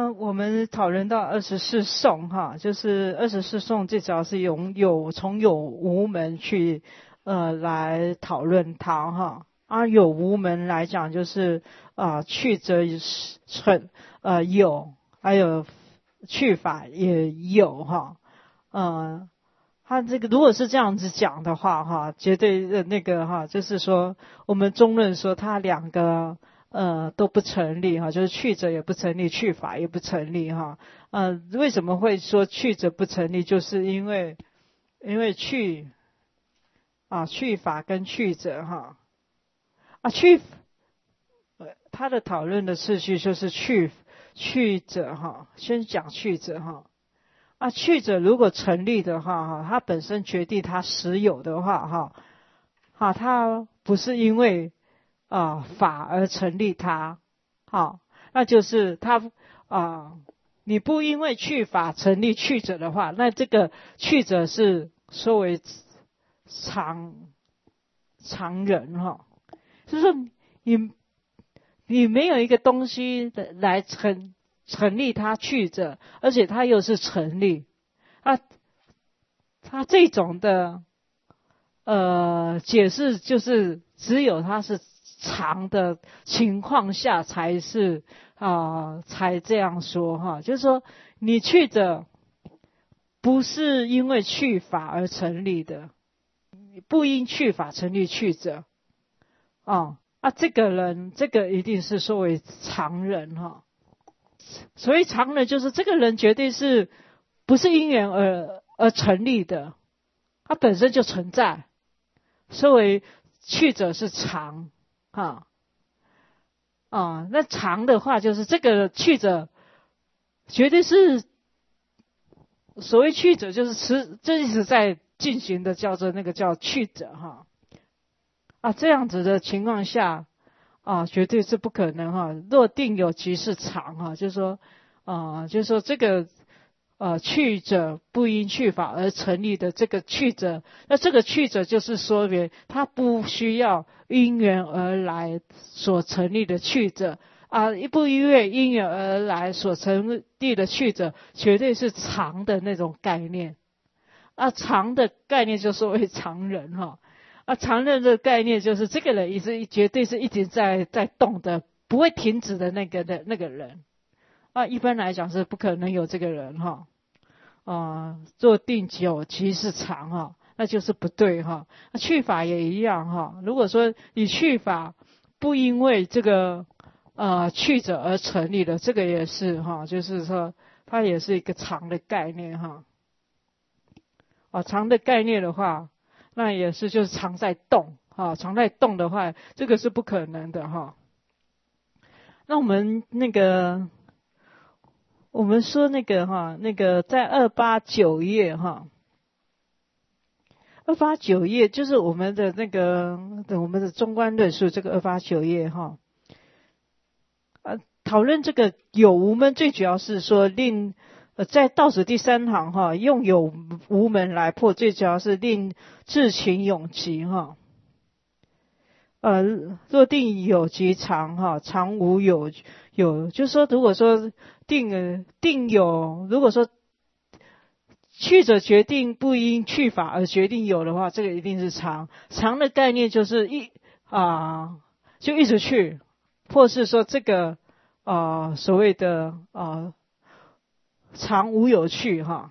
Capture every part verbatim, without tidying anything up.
呃，我们讨论到二十四颂哈，就是二十四颂最主要是用有从有无门去呃来讨论它哈。啊，有无门来讲就是啊、呃、去则成呃有，还有去法也有哈。呃，他这个如果是这样子讲的话哈，绝对的那个哈，就是说我们中论说他两个。呃，都不成立哈，就是去者也不成立，去法也不成立哈。呃，为什么会说去者不成立？就是因为因为去啊，去法跟去者哈啊去，呃，他的讨论的次序就是去去者哈，先讲去者哈啊，去者如果成立的话哈，它本身决定它实有的话哈，哈，它不是因为。啊，法而成立它，好，那就是它啊，你不因为去法成立去者的话，那这个去者是说为常常人哈，就是说你你没有一个东西来成成立它去者，而且它又是成立，啊，它这种的呃解释就是只有它是。常的情况下才是啊、呃，才这样说哈，就是说你去者不是因为去法而成立的，不因去法成立去者啊啊，这个人这个一定是说为常人哈，所以常人就是这个人绝对是不是因缘而而成立的，他本身就存在，所为去者是常。啊，啊，那常的话就是这个去者，绝对是所谓去者，就是持真实在进行的，叫做那个叫去者哈。啊，这样子的情况下，啊，绝对是不可能哈。若定有即是常哈，就是说，啊，就是说这个。呃，去者不因去法而成立的这个去者，那这个去者就是说明他不需要因缘而来所成立的去者啊，不因为因缘而来所成立的去者，绝对是常的那种概念啊，常的概念就说为常人哈啊，常人的概念就是这个人也是绝对是一直在在动的，不会停止的那个的那个人。啊，一般来讲是不可能有这个人哈，啊，做定久即是常哈，那就是不对哈。去法也一样哈，如果说你去法不因为这个呃去者而成立的，这个也是哈，就是说它也是一个常的概念哈。啊，常的概念的话，那也是就是常在动哈，常在动的话，这个是不可能的哈。那我们那个。我们说那个哈，那个在二八九页哈，二八九页就是我们的那个我们的中观论述这个二八九页哈，啊，讨论这个有无门最主要是说令呃在倒数第三行哈，用有无门来破，最主要是令至情永极哈。呃，若定有即常哈，常无有有，就是说，如果说定呃定有，如果说去者决定不因去法而决定有的话，这个一定是常。常的概念就是一啊，就一直去，或是说这个啊所谓的啊常无有去哈，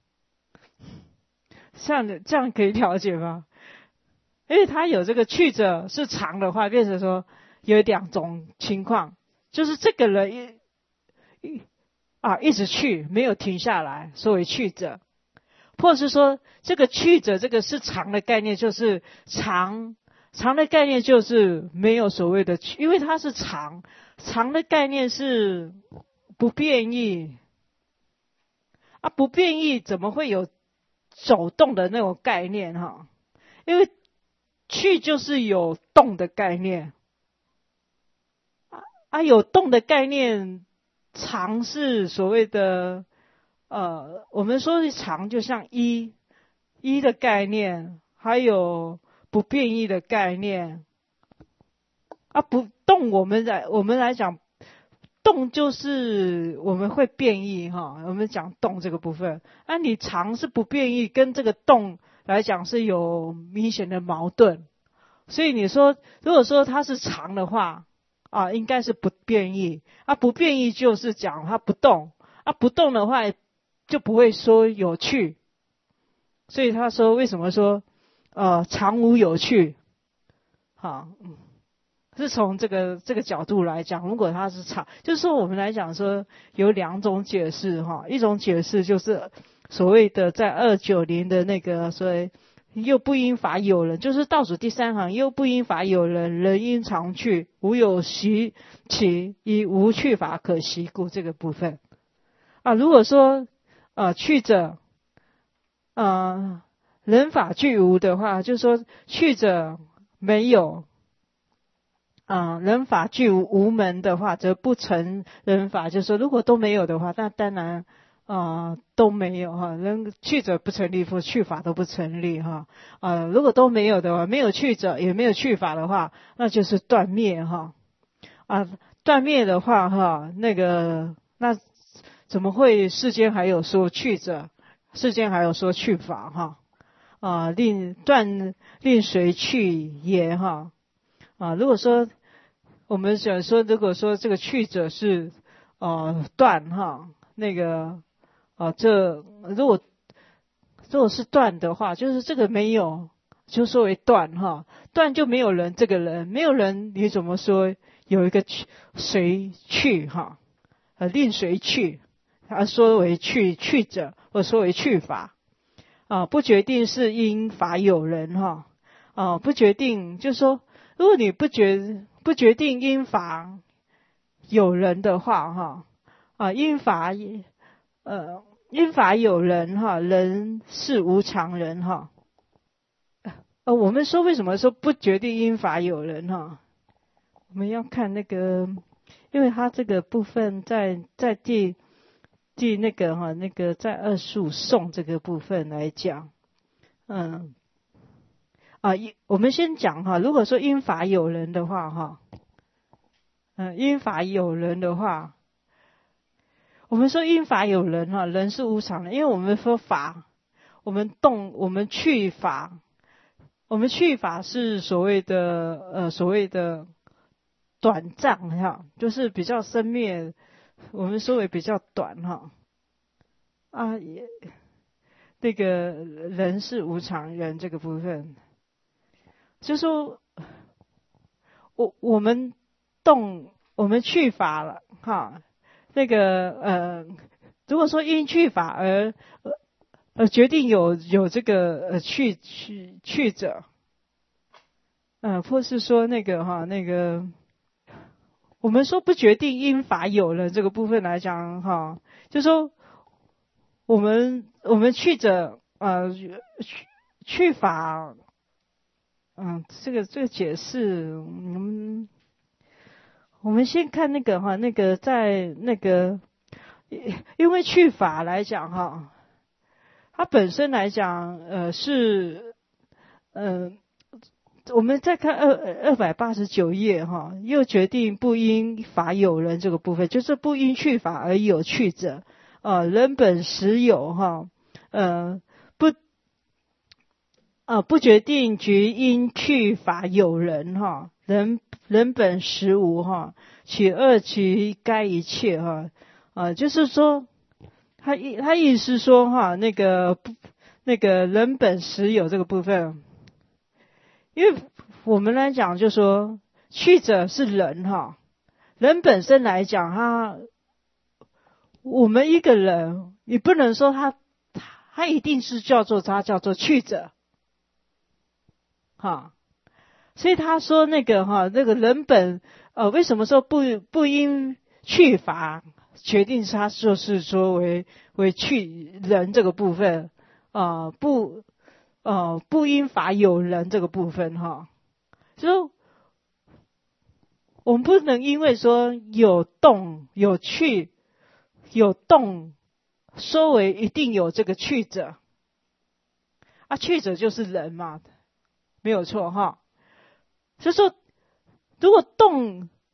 这样的这样可以了解吗？因为它有这个去者是常的话，变成说有两种情况，就是这个人一一啊一直去没有停下来，所谓去者，或是说这个去者这个是常的概念，就是常常的概念就是没有所谓的去，因为它是常常的概念是不变异啊，不变异怎么会有走动的那种概念哈？因为去就是有动的概念，啊啊有动的概念，常是所谓的呃，我们说的常就像一一的概念，还有不变异的概念，啊不动我们来我们来讲， 动就是我们会变异哈，我们讲动这个部分，啊，你常是不变异，跟这个动来讲是有明显的矛盾。所以你说，如果说它是常的话，啊，应该是不变异，啊，不变异就是讲它不动，啊，不动的话就不会说有趣。所以他说，为什么说，呃，常无有趣？好，嗯。是从这个这个角度来讲，如果它是常，就是说我们来讲说有两种解释哈，一种解释就是所谓的在二九零的那个所谓又不因法有人，就是倒数第三行，又不因法有人，人因常去，无有习其，以无去法可习故，这个部分啊，如果说呃去者呃人法具无的话，就是说去者没有。嗯，人法具无无门的话，则不成人法。就是说，如果都没有的话，那当然，呃，都没有哈。人去者不成立，或去法都不成立哈。呃，如果都没有的话，没有去者，也没有去法的话，那就是断灭哈。啊，断灭的话哈，那个那怎么会世间还有说去者？世间还有说去法哈？啊，令断令谁去也哈？啊，如果说我们想说，如果说这个去者是呃断哈，那个啊这如果如果是断的话，就是这个没有，就说为断哈，断就没有人，这个人没有人，你怎么说有一个去谁去哈？呃，令谁去？啊，说为去去者，或说为去法啊，不决定是因法有人哈啊，不决定就是说。如果你不决不决定因法有人的话，哈啊，因法呃因法有人哈，人是无常人哈。呃，我们说为什么说不决定因法有人哈？我们要看那个，因为他这个部分在在第第那个哈那个在二十五颂这个部分来讲，嗯。啊，我们先讲哈，如果说因法有人的话哈，嗯，因法有人的话，我们说因法有人哈，人是无常的，因为我们说法，我们动，我们去法，我们去法是所谓的呃所谓的短暂哈，就是比较生灭，我们说为比较短哈，啊也那个人是无常人这个部分。就说，我我们动，我们去法了哈。那个呃，如果说因去法而呃决定有有这个呃去去去者，呃，或是说那个哈那个，我们说不决定因法有了这个部分来讲哈，就说我们我们去者呃去去法。嗯，这个这个解释，嗯，我们先看那个哈，那个在那个，因为去法来讲哈，它本身来讲，呃，是，嗯、呃，我们再看二二百八十九页哈，又决定不因法有人这个部分，就是不因去法而有去者，啊，人本实有哈，呃。啊，不决定局因去法有人哈，人人本实无哈，取二取该一切哈，啊，就是说，他意他意思是说哈，那个不那个人本实有这个部分，因为我们来讲就说去者是人哈，人本身来讲他，我们一个人，你不能说他他一定是叫做他叫做去者。哈，所以他说那个哈，那个人本呃，为什么说不不因去法决定他就是说为为去人这个部分啊、呃，不呃不因法有人这个部分哈，就我们不能因为说有动有去有动，说为一定有这个去者啊，去者就是人嘛。没有错哈，所以说，如果动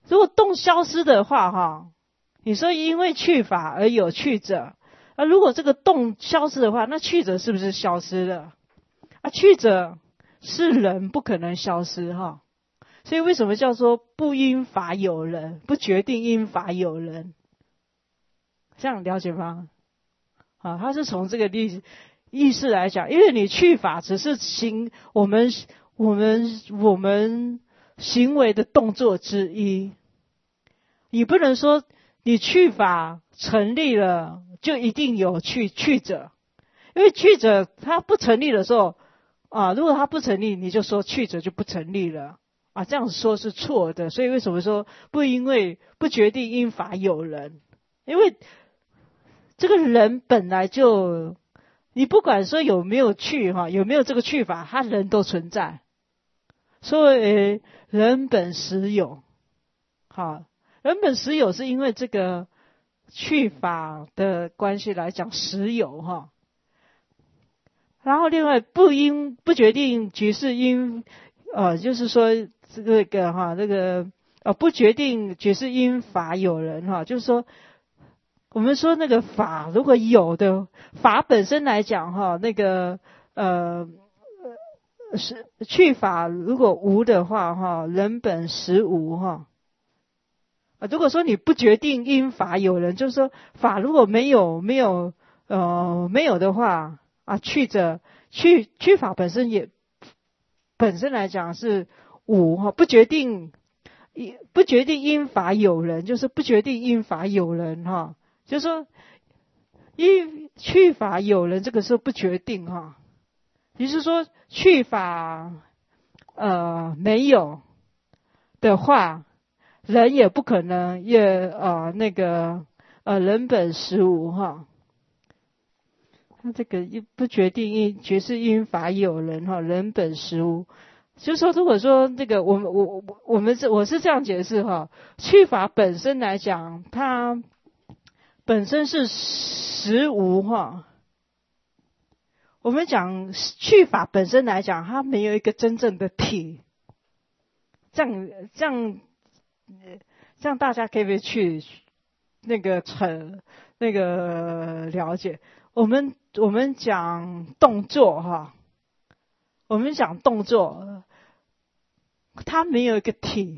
如果动消失的话哈，你说因为去法而有去者，啊，如果这个动消失的话，那去者是不是消失了？啊，去者是人，不可能消失哈。所以为什么叫做不因法有人，不决定因法有人？这样了解吗？啊，他是从这个例子意思来讲，因为你去法只是行我们我们我们行为的动作之一，你不能说你去法成立了就一定有去去者，因为去者他不成立的时候啊，如果他不成立，你就说去者就不成立了啊，这样说是错的。所以为什么说不因为不决定因法有人？因为这个人本来就，你不管说有没有去哈，有没有这个去法，他人都存在。所以人本实有，好，人本实有是因为这个去法的关系来讲实有哈。然后另外不因不决定局是因，呃，就是说这个哈，这个呃不决定局是因法有人哈，就是说。我们说那个法如果有的法本身来讲哈，那个呃是去法如果无的话哈，人本实无哈。啊，如果说你不决定因法有人，就是说法如果没有没有呃没有的话啊，去者去去法本身也本身来讲是无哈，不决定不决定因法有人，就是不决定因法有人哈。就是说，因去法有人，这个时候不决定哈。也就是说，去法呃没有的话，人也不可能也呃那个呃人本实无哈。他这个不决定因决是因法有人哈，人本实无。就是说，如果说这个我们我我我们是我是这样解释哈，去法本身来讲，它本身是实无哈。我们讲去法本身来讲，它没有一个真正的体。这样这样这样大家可不可以去那个成那个了解？我们我们讲动作哈，我们讲动作，它没有一个体。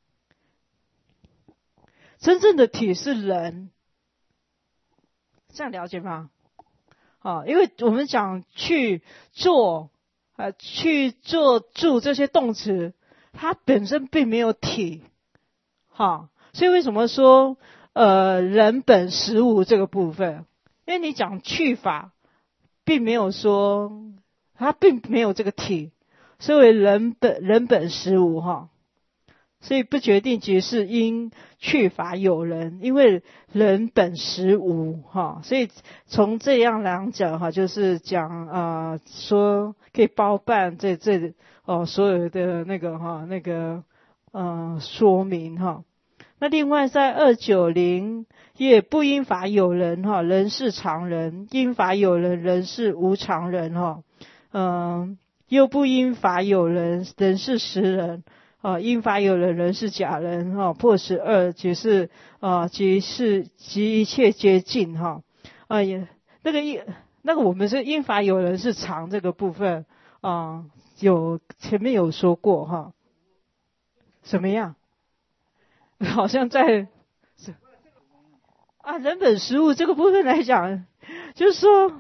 真正的体是人。这样了解吗？啊，因为我们讲去做、呃、去做、住这些动词，它本身并没有体，哈，所以为什么说呃人本实无这个部分？因为你讲去法，并没有说它并没有这个体，所以人本人本实无哈。所以不决定即是因去法有人，因为人本实无哈，所以从这样来讲哈，就是讲啊、呃、说可以包办这这哦所有的那个哈那个嗯、呃、说明哈。那另外在二九零也不因法有人哈，人是常人；因法有人，人是无常人哈。嗯、呃，又不因法有人，人是实人。啊，因法有人，人是假人哈，破十二即是啊，即是即一切皆尽哈。啊也那个一那个我们是因法有人是常这个部分啊，有前面有说过哈。什么样？好像在啊人本实无这个部分来讲，就是说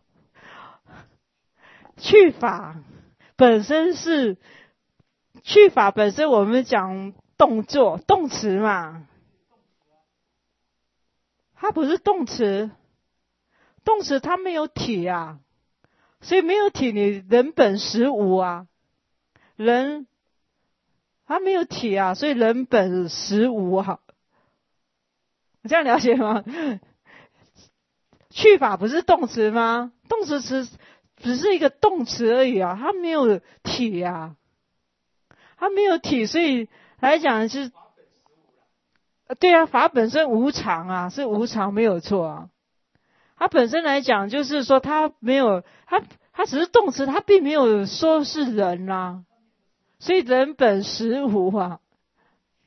去法本身是。去法本身我们讲动作动词嘛，它不是动词，动词它没有体啊，所以没有体你人本实无啊，人它没有体啊，所以人本实无啊，你这样了解吗？去法不是动词吗？动词词只是一个动词而已啊，它没有体啊。它没有体，所以来讲是，对啊，法本身无常啊，是无常没有错啊。它本身来讲就是说它没有，它它只是动词，它并没有说是人啊，所以人本实无啊。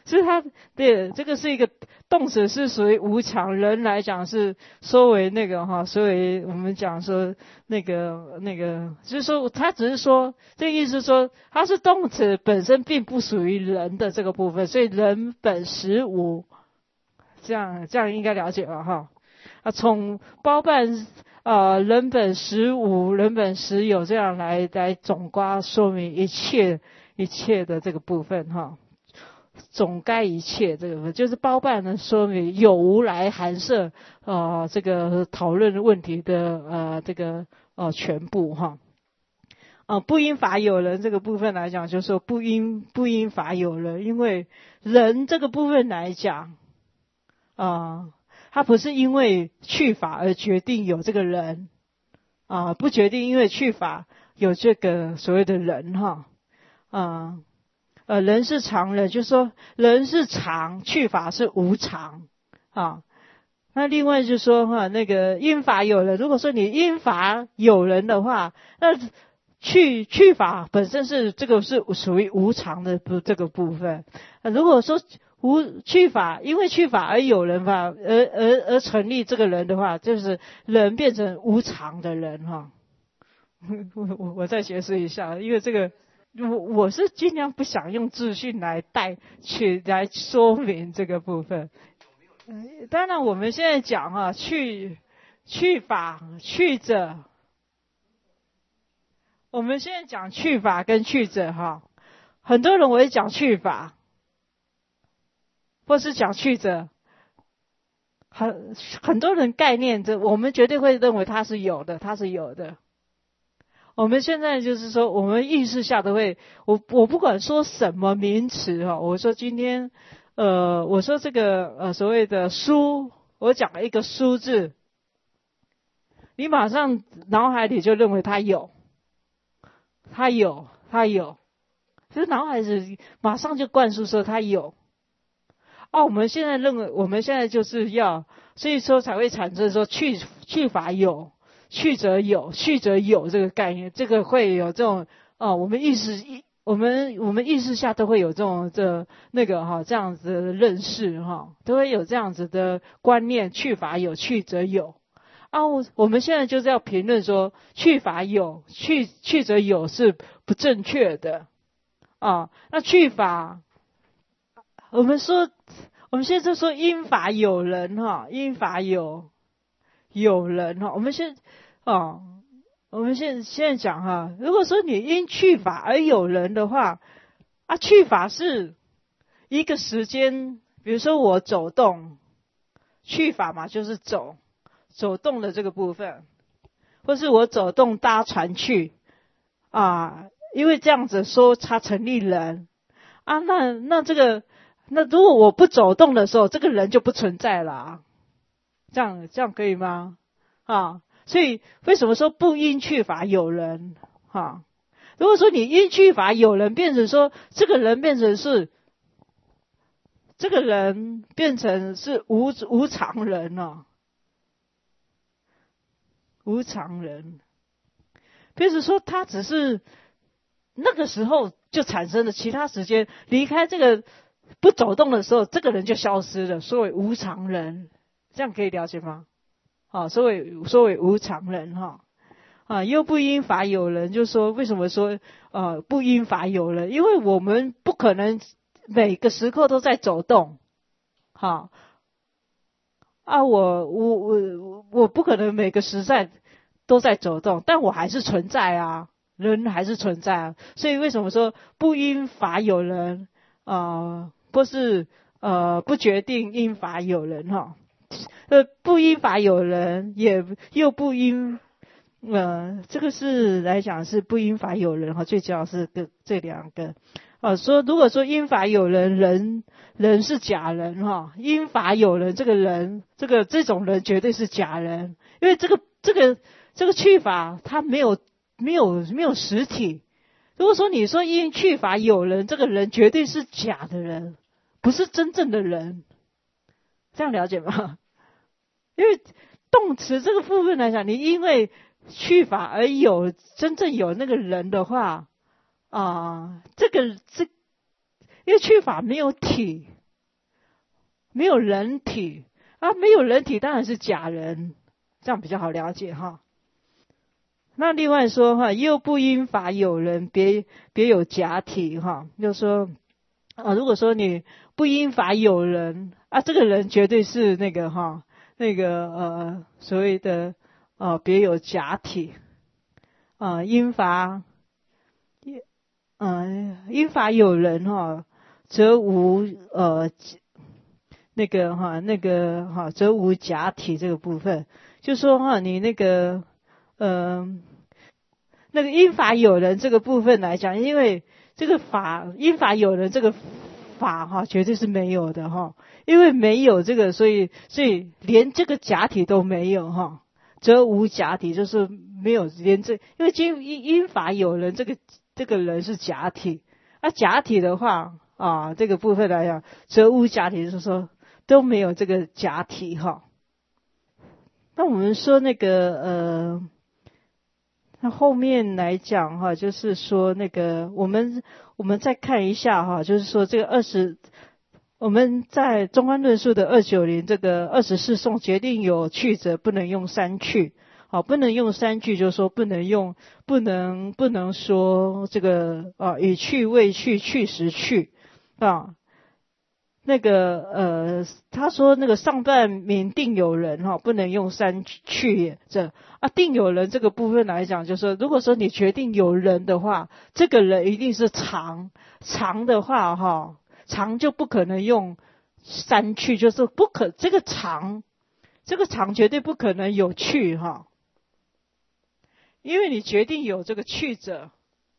是它对这个是一个动词，是属于无常，人来讲是说为那个哈，所以我们讲说那个那个，就是说它只是说这个意思说它是动词本身并不属于人的这个部分，所以人本实无，这样这样应该了解了哈。啊，从包办呃人本实无，人本实有这样来来总括说明一切一切的这个部分哈。总该一切这个就是包办呢，说明有无来含摄呃这个讨论问题的呃这个呃全部哈。呃不因法有人这个部分来讲，就是说不因不因法有人，因为人这个部分来讲啊、呃，他不是因为去法而决定有这个人啊、呃，不决定因为去法有这个所谓的人哈啊。呃呃，人是常人，就是说人是常，去法是无常啊。那另外就是说哈，那个因法有人，如果说你因法有人的话，那去去法本身是这个是属于无常的不这个部分。呃、如果说无去法，因为去法而有人法，而而而成立这个人的话，就是人变成无常的人哈。我我我再解释一下，因为这个。我我是尽量不想用字训来带去来说明这个部分。嗯，当然我们现在讲啊，去去法去者，我们现在讲去法跟去者哈，很多人我会讲去法，或是讲去者，很很多人概念这我们绝对会认为它是有的，它是有的。我们现在就是说，我们意识下都会，我我不管说什么名词哈，我说今天，呃，我说这个呃所谓的书，我讲了一个书字，你马上脑海里就认为它有，它有，它有，就是脑海里马上就灌输说它有。哦，我们现在认为，我们现在就是要，所以说才会产生说去去法有。去者有，去者有这个概念，这个会有这种哦，我们意识一，我们我们意识下都会有这种这那个哈这样子的认识哈，都会有这样子的观念，去法有，去者有啊。我我们现在就是要评论说，去法有，去去者有是不正确的啊。那去法，我们说我们现在就说因法有人哈，因法有。有人哈，我们现哦，我们现现在讲哈，如果说你因去法而有人的话，啊，去法是一个时间，比如说我走动，去法嘛就是走走动的这个部分，或是我走动搭船去啊，因为这样子说它成立人啊，那那这个那如果我不走动的时候，这个人就不存在了啊。这样这样可以吗？啊，所以为什么说不因去法有人？哈、啊，如果说你因去法有人，变成说这个人变成是这个人变成是无无常人了、啊，无常人，变成说他只是那个时候就产生了，其他时间离开这个不走动的时候，这个人就消失了，所谓无常人。这样可以了解吗？啊，所谓所谓无常人哈，啊，又不因法有人，就说为什么说呃不因法有人？因为我们不可能每个时刻都在走动，哈，啊，我我我我不可能每个时在都在走动，但我还是存在啊，人还是存在啊，所以为什么说不因法有人啊、呃，或是呃不决定因法有人哈？呃，不因法有人，也又不因，呃，这个是来讲是不因法有人哈，最主要是个这两个，啊，说如果说因法有人，人人是假人哈，因法有人这个人，这个这种人绝对是假人，因为这个这个这个去法它没有没有没有实体，如果说你说因去法有人，这个人绝对是假的人，不是真正的人，这样了解吗？因为动词这个部分来讲，你因为去法而有真正有那个人的话啊、呃，这个这因为去法没有体， 没有人体啊，没有人体当然是假人，这样比较好了解哈。那另外说哈，又不因法有人，别别有假体哈，就说啊，如果说你不因法有人啊，这个人绝对是那个哈，那个呃所谓的呃别有假体啊，因法嗯、呃、因法有人哈，则无呃那个哈那个哈则无假体这个部分，就说哈你那个嗯。呃那个因法有人这个部分来讲，因为这个法因法有人这个法哈，绝对是没有的哈，因为没有这个，所以所以连这个假体都没有哈，则无假体，就是没有连这，因为因因法有人这个这个人是假体，那假体的话啊，这个部分来讲，则无假体，就是说都没有这个假体哈。那我们说那个呃。那后面来讲哈，就是说那个我们我们再看一下哈，就是说这个二十，我们在中观论述的二九零这个二十四颂决定有去者，不能用三去，好，不能用三去，就是说不能用，不能不能说这个啊以去未去，去时去啊。那个呃，他说那个上半名定有人哈，不能用三去这啊，定有人这个部分来讲，就是说如果说你决定有人的话，这个人一定是常常的话哈，常就不可能用三去，就是不可这个常这个常绝对不可能有去哈，因为你决定有这个去者。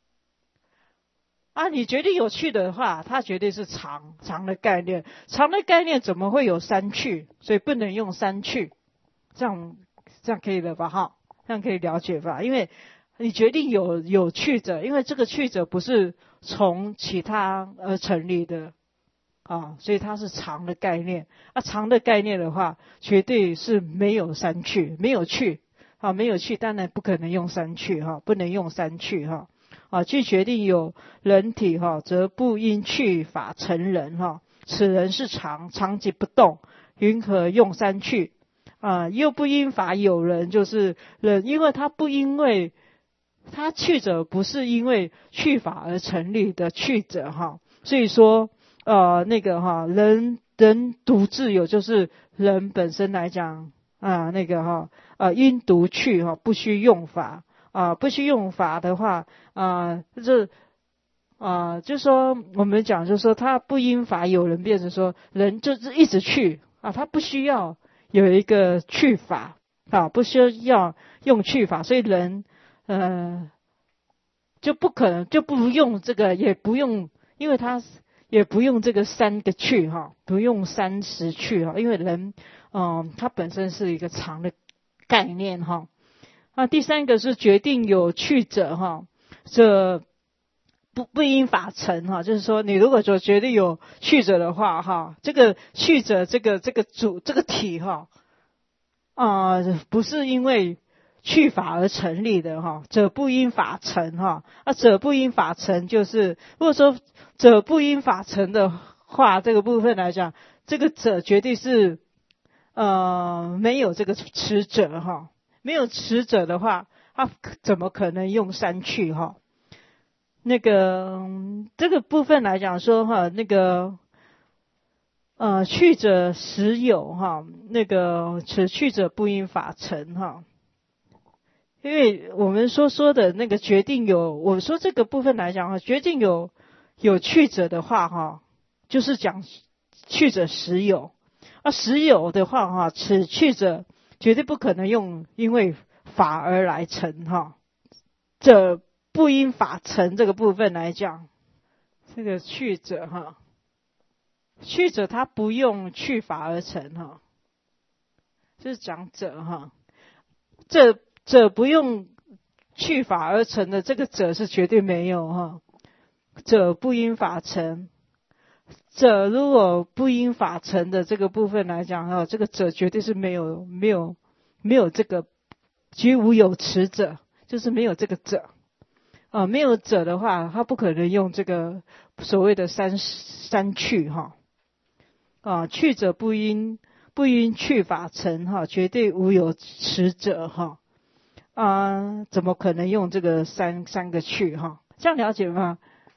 啊，你决定有去的话，它绝对是常常的概念，常的概念怎么会有三去？所以不能用三去，这样这样可以了吧？哈，这样可以了解吧？因为你决定有有去者，因为这个去者不是从其他而成立的啊，所以它是常的概念。啊，常的概念的话，绝对是没有三去，没有去啊，没有去，当然不可能用三去哈，不能用三去哈。啊，去决定有人体哈，则不因去法成人哈。此人是常，常即不动，云何用三去？啊，又不因法有人，就是人，因为他不因为他去者不是因为去法而成立的去者哈，所以说呃那个哈人人独自有，就是人本身来讲啊那个哈呃因独去哈，不需用法。啊，不需用法的话，啊，这啊，就说我们讲，就是说他不因法有人，变成说人就是一直去啊，他不需要有一个去法啊，不需要用去法，所以人呃就不可能就不用这个，也不用，因为他也不用这个三个去哈，不用三十去哈，因为人嗯、呃，他本身是一个常的概念哈。啊，第三个是决定有去者哈，这不不因法成哈，就是说你如果说决定有去者的话哈，这个去者这个这个主这个体哈啊、呃，不是因为去法而成立的哈，者不因法成哈，啊者不因法成就是如果说者不因法成的话，这个部分来讲，这个者绝对是呃没有这个持者哈。没有持者的话，他怎么可能用三去哈？那个这个部分来讲说哈，那个呃去者实有哈，那个此去者不因法成哈。因为我们说说的那个决定有，我说这个部分来讲哈，决定有有去者的话哈，就是讲去者实有，啊实有的话哈，此去者绝对不可能用因为法而来成哈，这不因法成这个部分来讲，这个去者哈，去者他不用去法而成哈，这是讲者哈，这者不用去法而成的这个者是绝对没有哈，者不因法成。者如果不因法成的这个部分来讲哈，这个者绝对是没有没有没有这个，居无有持者，就是没有这个者啊、呃，没有者的话，他不可能用这个所谓的三三去哈啊，去者不因不因去法成哈，绝对无有此者哈。啊，怎么可能用这个三三个去哈？这样了解吗？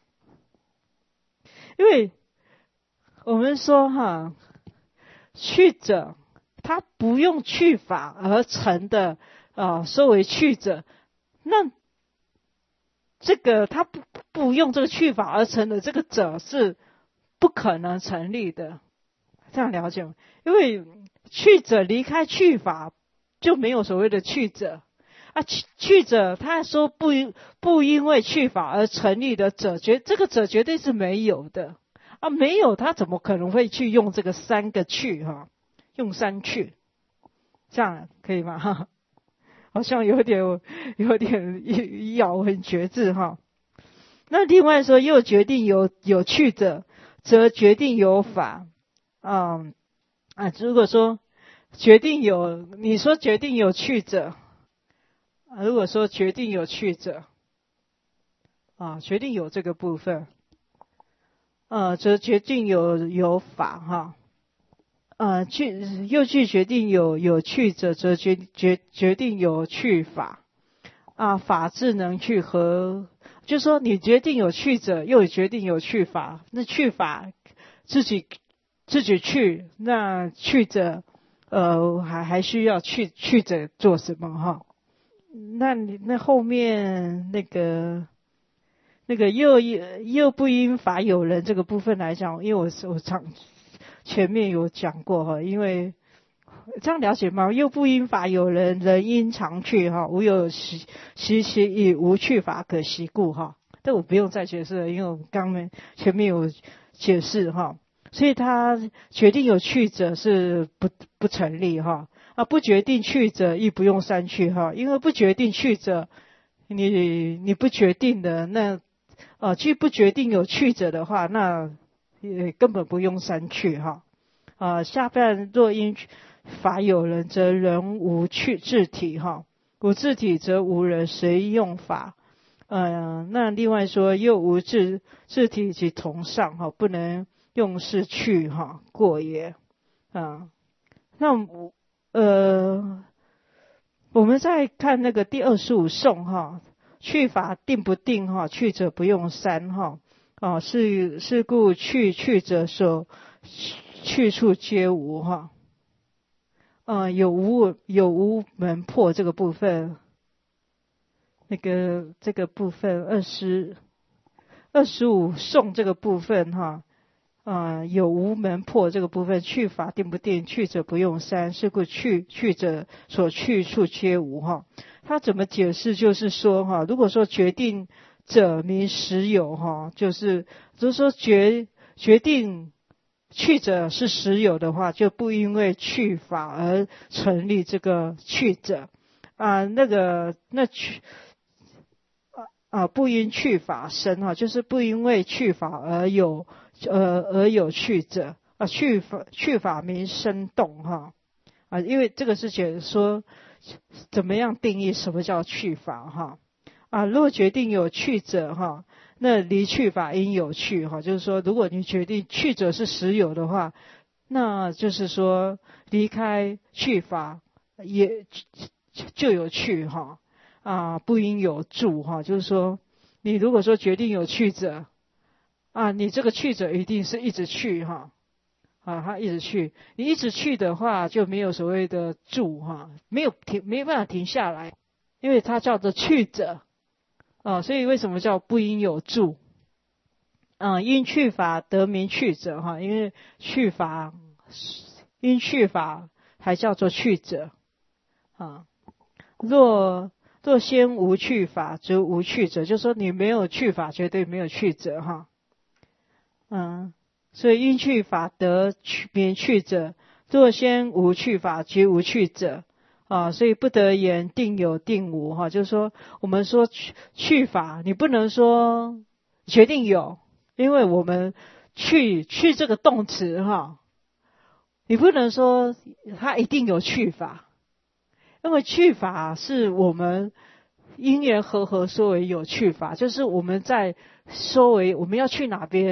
因为我们说哈，去者他不用去法而成的啊，说为去者，那这个他不不用这个去法而成的这个者是不可能成立的，这样了解吗？因为去者离开去法就没有所谓的去者啊，去去者他说不不因为去法而成立的者，绝这个者绝对是没有的啊，没有他怎么可能会去用这个三个去哈？用三去，这样可以吗？哈，好像有点有点咬文嚼字哈。那另外说，又决定有有去者，则决定有法。嗯啊，如果说决定有，你说决定有去者，啊、如果说决定有去者，啊，决定有这个部分，呃，则决定有有法哈。呃，去又去决定有有去者，则决决决定有去法啊，法智能去和，就说你决定有去者，又决定有去法，那去法自己自己去，那去者呃还还需要去去者做什么哈？那你那后面那个那个又又不因法有人这个部分来讲，因为我我常前面有讲过哈，因为这样了解吗？又不因法有人，人因常去哈，无有习习习以无去法可习故哈。这我不用再解释了，因为我刚刚前面有解释哈，所以他决定有去者是不不成立哈啊，不决定去者亦不用三去哈，因为不决定去者，你你不决定的那啊，去不决定有去者的话，那也根本不用三去哈。啊，下半若因法有人，则人无去自体哈，无自体则无人，谁用法？呃，那另外说又无自自体及同上哈，不能用是去哈过也啊。那呃，我们再看那个第二十五颂哈，去法定不定哈，去者不用三哈啊，是是故去去者所去处皆无哈。呃，有无有无门破这个部分，那个这个部分二十二十五颂这个部分哈，呃，有无门破这个部分，去法定不定，去者不用三，是故去去者所去处皆无哈。他怎么解释？就是说哈，如果说决定者名实有哈，就是就是说决决定去者是实有的话，就不因为去法而成立这个去者啊，那个那去啊啊不因去法生哈，就是不因为去法而有呃而有去者啊，去法去法名生动哈啊，因为这个是解说怎么样定义什么叫去法哈啊，如果决定有去者哈。那离去法应有去哈，就是说，如果你决定去者是实有的话，那就是说离开去法也就有去哈啊，不应有住哈，就是说，你如果说决定有去者啊，你这个去者一定是一直去哈啊，他一直去，你一直去的话就没有所谓的住哈，没有停，没办法停下来，因为它叫做去者。啊，所以为什么叫不应有住？啊，因去法得名去者哈，因为去法因去法还叫做去者啊。若若先无去法，则无去者，就是说你没有去法，绝对没有去者哈。嗯，所以因去法得名去者，若先无去法，即无去者。啊，所以不得言定有定无哈，就是说我们说去去法，你不能说决定有，因为我们去去这个动词哈，你不能说它一定有去法，因为去法是我们因缘和合说为有去法，就是我们在说为我们要去哪边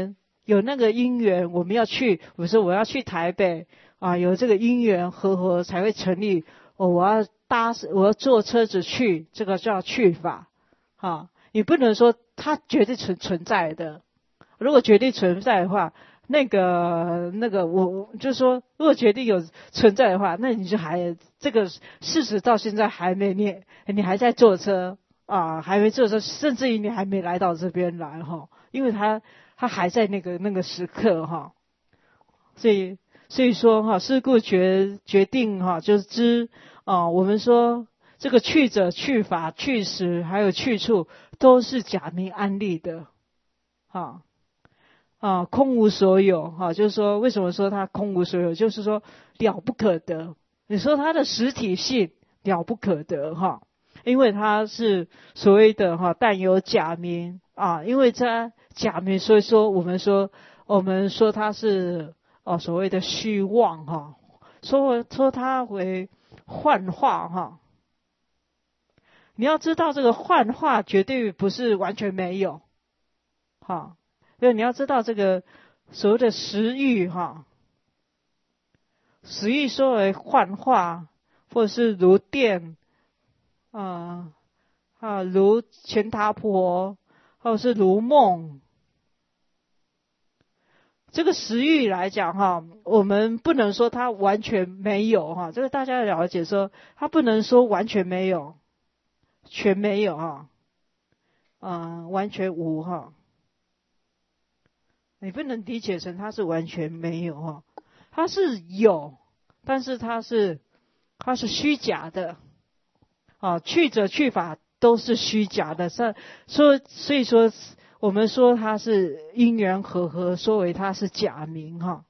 有那个因缘，我们要去，我说我要去台北啊，有这个因缘和合才会成立。哦，我要搭，我要坐车子去，这个叫去法。啊，你不能说它绝对存存在的。如果绝对存在的话，那个那个我就是说，如果绝对有存在的话，那你就还这个事实到现在还没你你还在坐车啊，还没坐车，甚至于你还没来到这边来哈，因为他他还在那个那个时刻哈，所以所以说哈，是故决决定哈，就是知啊，我们说这个去者、去法、去时还有去处，都是假名安立的，哈啊，空无所有哈，就是说为什么说它空无所有，就是说了不可得。你说它的实体性了不可得哈，因为它是所谓的哈，但有假名啊，因为它假名，所以说我们说我们说它是哦所谓的虚妄哈，说说它为幻化哈。你要知道这个幻化绝对不是完全没有，哈，所以你要知道这个所谓的实欲哈，实欲说为幻化，或者是如电啊啊如乾闥婆，或者是如梦。这个实欲来讲哈，我们不能说它完全没有哈，这个大家了解说，它不能说完全没有。全没有哈，啊、呃，完全无哈，你不能理解成它是完全没有哈，它是有，但是它是它是虚假的，啊，去者去法都是虚假的，所说所以说我们说它是因缘和合，说为它是假名哈，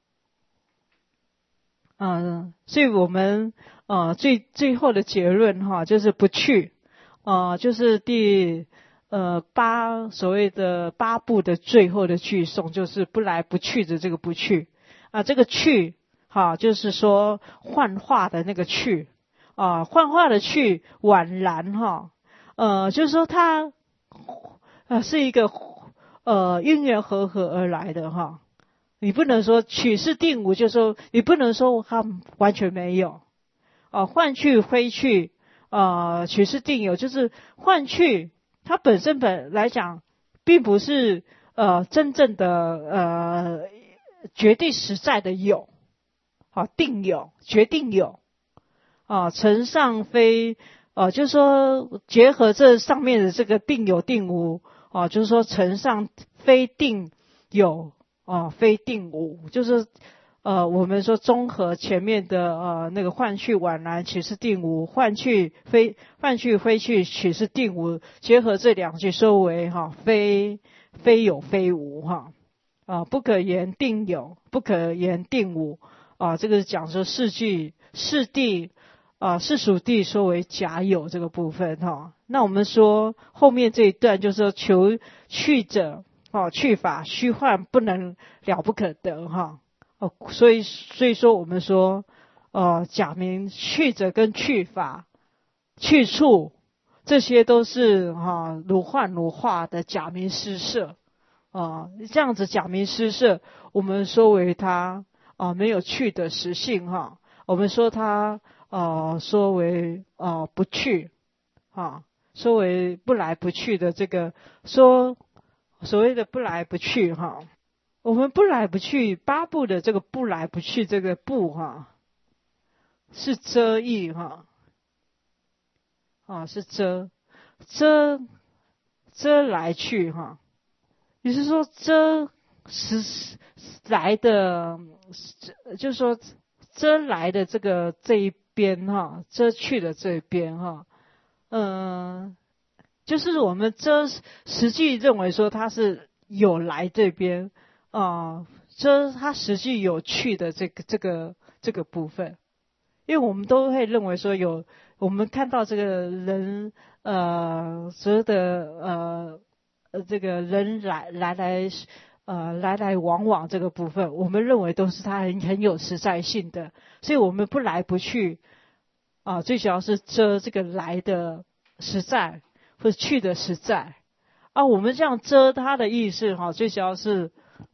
嗯、呃，所以我们呃最最后的结论哈，就是不去。啊、呃，就是第呃八所谓的八部的最后的句颂，就是不来不去的这个不去啊，这个去哈、啊，就是说幻化的那个去啊，幻化的去宛然哈，呃，就是说它呃是一个呃因缘和合而来的哈，你不能说取是定无，就是说你不能说它完全没有啊，幻去非去。呃，取是定有，就是幻去，它本身本来讲，并不是呃真正的呃绝对实在的有，啊定有，决定有，啊承上非，呃就是说结合这上面的这个定有定无，啊就是说承上非定有，啊非定无，就是。呃，我们说综合前面的呃那个幻去宛然取是定无，幻去非幻去非去取是定无，结合这两句收为哈，非非有非无哈，啊不可言定有，不可言定无啊，这个讲说世句世谛啊世俗谛说为假有这个部分哈。那我们说后面这一段就是说求去者啊去法虚幻不能了不可得哈。哦，所以所以说我们说，呃，假名去者跟去法、去处，这些都是哈、啊、如幻如化的假名施设啊，这样子假名施设，我们说为它啊没有去的实性哈、啊，我们说它啊说为啊不去啊，说为不来不去的这个说所谓的不来不去哈。啊我们不来不去，八部的这个不来不去这个不哈，是遮意哈，啊是遮遮遮来去哈，也就是说遮是来的，就是说遮来的这个这一边哈，遮去的这一边哈，嗯、呃，就是我们遮实际认为说它是有来这边。啊，这它实际有趣的这个这个这个部分，因为我们都会认为说有，我们看到这个人呃，所有的呃呃这个人来来来呃来来往往这个部分，我们认为都是它很很有实在性的，所以我们不来不去啊，最主要是遮这个来的实在或者去的实在啊，我们这样遮它的意思哈，最主要是。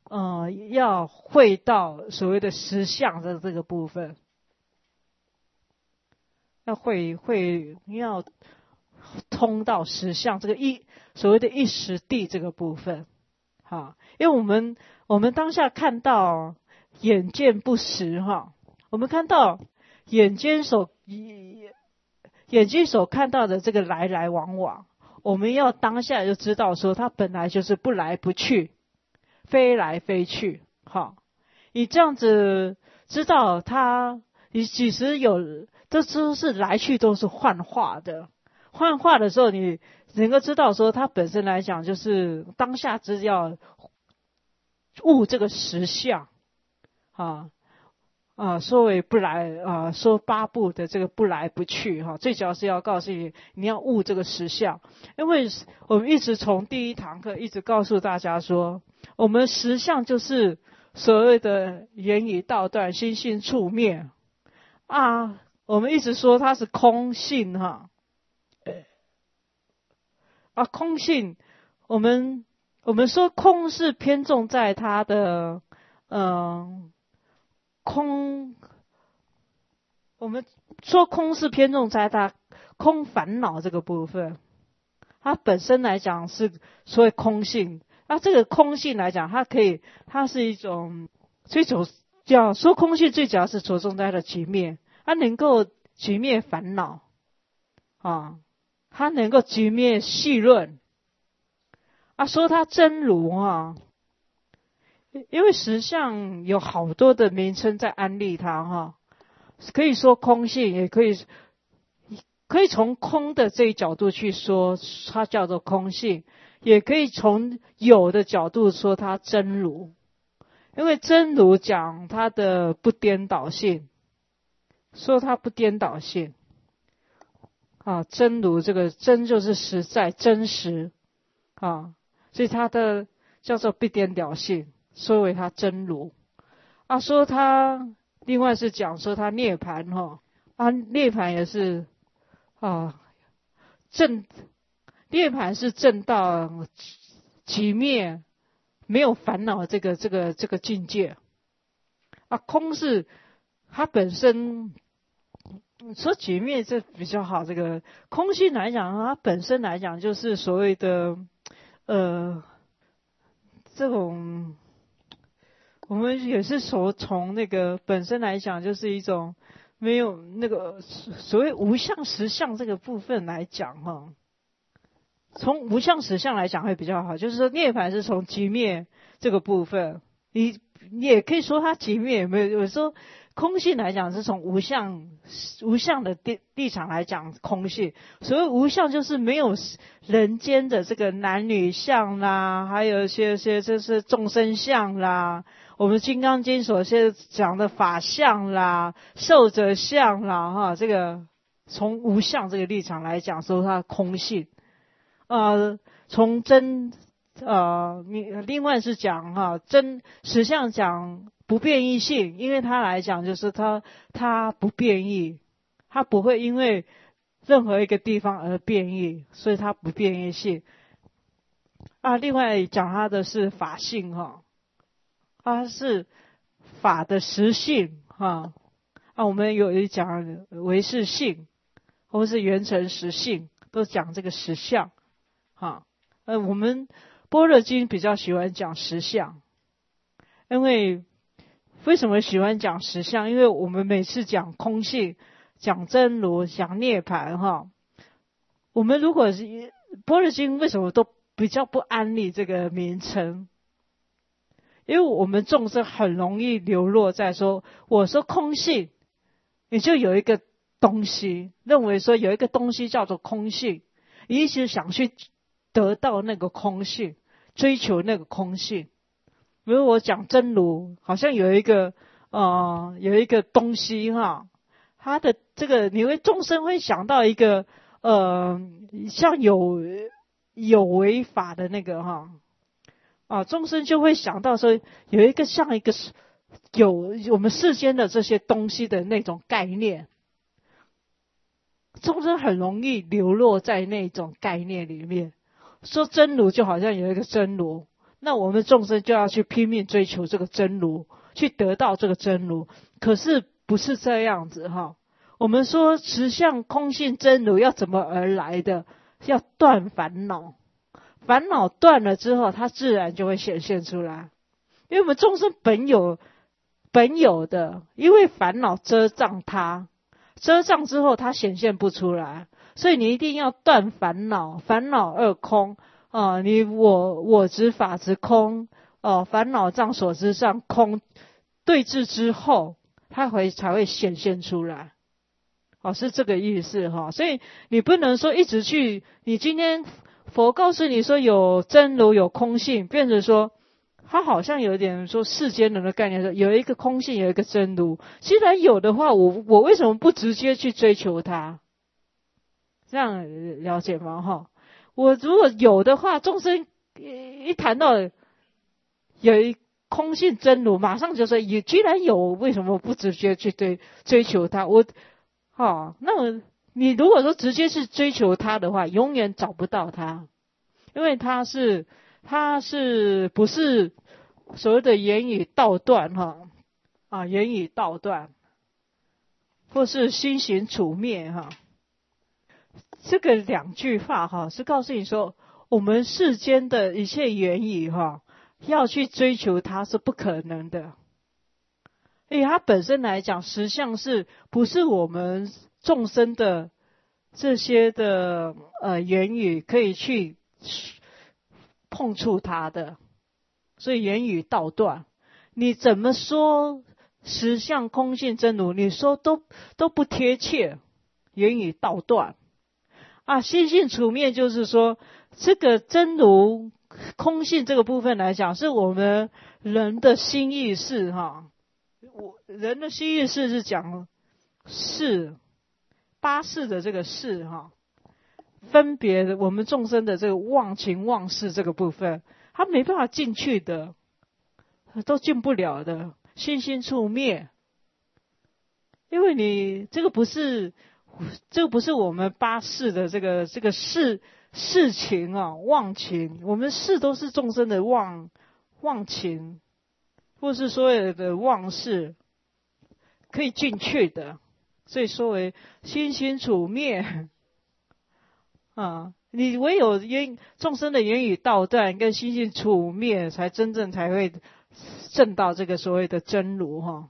呃，要会到所谓的实相的这个部分，要会会要通到实相这个一所谓的一时地这个部分，哈，因为我们我们当下看到眼见不实哈，我们看到眼睛所眼睛所看到的这个来来往往，我们要当下就知道说，它本来就是不来不去，飞来飞去。好，你这样子知道它，你其实有，这都是来去都是幻化的。幻化的时候，你能够知道说，它本身来讲就是当下只要悟这个实相，啊。啊，说为不来啊，说八部的这个不来不去哈，最主要是要告诉你，你要悟这个实相，因为我们一直从第一堂课一直告诉大家说，我们实相就是所谓的言语道断，心性处灭啊，我们一直说它是空性哈，啊，空性，我们我们说空是偏重在它的嗯。呃空，我们说空是偏重在它空烦恼这个部分，它本身来讲是所谓空性。那这个空性来讲，它可以，它是一种这种叫说空性，最主要是着重在它的极灭，它能够极灭烦恼啊，它能够极灭细论啊，说它真如啊。因为实相有好多的名称在安利它哈，可以说空性，也可以可以从空的这一角度去说它叫做空性，也可以从有的角度说它真如。因为真如讲它的不颠倒性，说它不颠倒性啊，真如这个真就是实在真实啊，所以它的叫做不颠倒性。说为他真如啊，说他另外是讲说他涅槃哈啊，涅槃也是啊正涅槃是正道极灭没有烦恼这个这个这个境界啊，空是它本身说极灭这比较好，这个空性来讲，它本身来讲就是所谓的呃这种。我们也是说从那个本身来讲，就是一种没有那个所谓无相实相这个部分来讲哈，从无相实相来讲会比较好。就是说涅槃是从极灭这个部分，你你也可以说它极灭，有没有？有时候空性来讲是从无相无相的立立场来讲空性。所谓无相就是没有人间的这个男女相啦，还有一些些就是众生相啦。我们《金刚经》所现在讲的法相啦、寿者相啦，哈，这个从无相这个立场来讲，说它的空性。呃，从真呃，你另外是讲哈真实相讲不变异性，因为它来讲就是它它不变异，它不会因为任何一个地方而变异，所以它不变异性。啊，另外讲它的是法性哈。它是法的实性哈啊，我们有一讲唯识性，或是缘成实性，都讲这个实相哈。呃，我们般若经比较喜欢讲实相，因为为什么喜欢讲实相？因为我们每次讲空性、讲真如、讲涅槃哈，我们如果是般若经为什么都比较不安利这个名称？因为我们众生很容易流落在说，我说空性，你就有一个东西，认为说有一个东西叫做空性，你一直想去得到那个空性，追求那个空性。比如我讲真如，好像有一个呃有一个东西哈，它的这个你会众生会想到一个呃像有有违法的那个哈。啊，众生就会想到说，有一个像一个有我们世间的这些东西的那种概念，众生很容易流落在那种概念里面。说真如就好像有一个真如， 那我们众生就要去拼命追求这个真如，去得到这个真如。可是不是这样子哈。我们说实相空性真如要怎么而来的？要断烦恼，烦恼断了之后，它自然就会显现出来。因为我们众生本有本有的，因为烦恼遮障它，遮障之后它显现不出来，所以你一定要断烦恼，烦恼二空啊、呃，你我我执法执空哦、呃，烦恼障所知障空对治之后，它会才会显现出来。哦，是这个意思哈，所以你不能说一直去，你今天佛告诉你说有真如有空性，变成说他好像有点说世间人的概念，说有一个空性有一个真如，既然有的话，我我为什么不直接去追求它？这样了解吗？哈，我如果有的话，众生一谈到有一空性真如，马上就说也既然有，为什么不直接去追追求它？我哦，那么你如果说直接是追求他的话，永远找不到他，因为他是他是不是所谓的言语道断哈啊，言语道断，或是心行处灭哈，这个两句话哈是告诉你说，我们世间的一切言语哈，要去追求它是不可能的。因为它本身来讲，实相是不是我们众生的这些的呃言语可以去碰触它的，所以言语道断。你怎么说实相空性真如，你说都都不贴切，言语道断啊。心性处灭就是说，这个真如空性这个部分来讲，是我们人的心意识哈。我人的心意识是讲识八识的这个识哈，分别的我们众生的这个妄情妄识这个部分，它没办法进去的，都进不了的。心心处灭，因为你这个不是这个不是我们八识的这个这个事事情啊，妄情，我们识都是众生的妄妄情。或是所有的妄事可以进去的，所以说为心心处灭啊！你唯有言众生的言语道断跟心心处灭，才真正才会证到这个所谓的真如哈。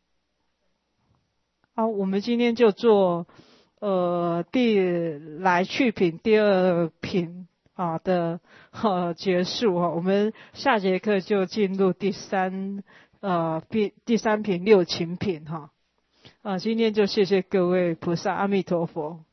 好，我们今天就做呃第来去品第二品啊的呃结束哈，我们下节课就进入第三呃第第三品六情品哈啊，今天就谢谢各位菩萨，阿弥陀佛。